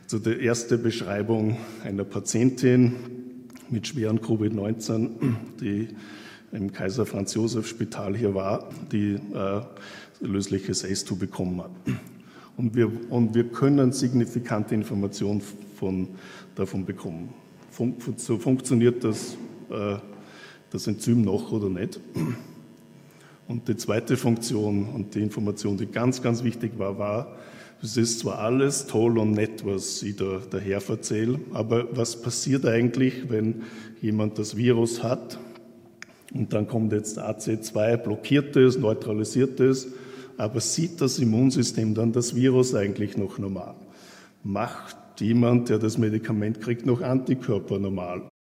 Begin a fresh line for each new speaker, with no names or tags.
Also die erste Beschreibung einer Patientin mit schweren Covid-19, die im Kaiser Franz Joseph Spital hier war, die lösliches ACE2 bekommen hat. Und wir können signifikante Informationen davon bekommen. So funktioniert das Enzym noch oder nicht. Und die zweite Funktion und die Information, die ganz, ganz wichtig war, es ist zwar alles toll und nett, was ich da daher erzähle, aber was passiert eigentlich, wenn jemand das Virus hat und dann kommt jetzt AC2, blockiert es, neutralisiert es, aber sieht das Immunsystem dann das Virus eigentlich noch normal? Macht jemand, der das Medikament kriegt, noch Antikörper normal?